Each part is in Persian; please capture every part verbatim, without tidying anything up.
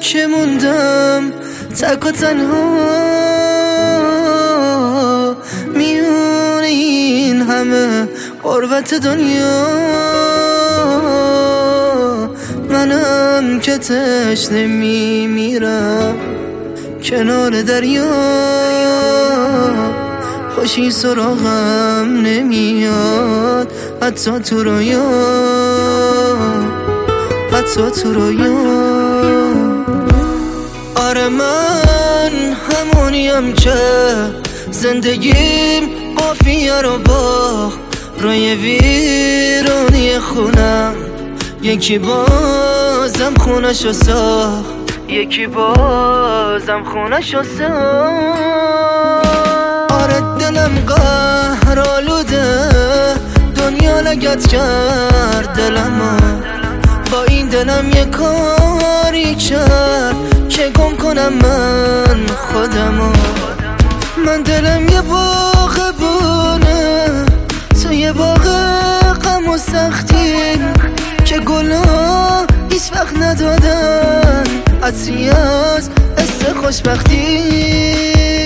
که موندم تک و تنها میون این همه غربت دنیا. منم که تشنه میمیرم کنار دریا، خوشی سراغم نمیاد حتی تو رویا، حتی تو رویا. آره من همونیم که زندگیم قافیه رو باخت روی ویرانی خونم. یکی بازم خونشو ساخت، یکی بازم خونشو ساخت. آره دلم قهر آلوده، دنیا لگت کرد دلمو. با این دلم یه کاری کرد که گم کنم من خودمو. من دلم یه باغ بونه توی باغ غم و سختی که گلا هیچ وقت ندادن عطری از حس خوشبختی.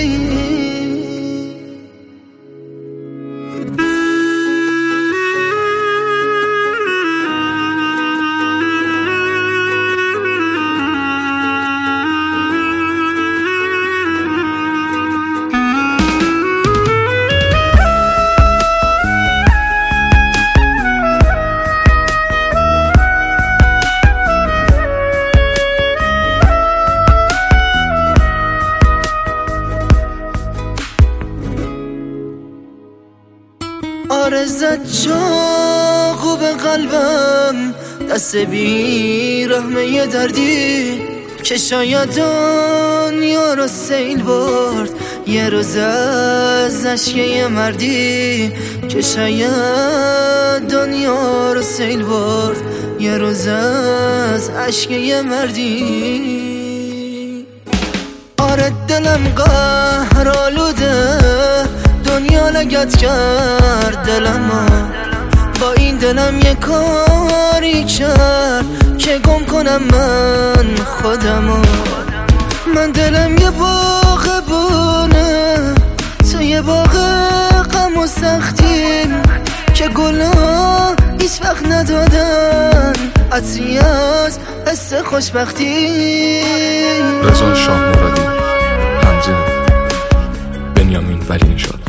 آره زد چاقو به قلبم دست بی رحمه دردی که شاید دنیا رو سیل برد یه روز از عشقه مردی، که شاید دنیا رو سیل برد یه روز از عشقه مردی. آره دلم قهر آلوده، دنیا لگت کرد دلمو. با این دلم یه کاری کرد که گم کنم من خودمو. من دلم یه باغ بونه توی باغ غم و سختی که گلا هیچ وقت ندادن عطری از حس خوشبختی. رضا شاه مرادی، حمزه بنیامین ولی نژاد.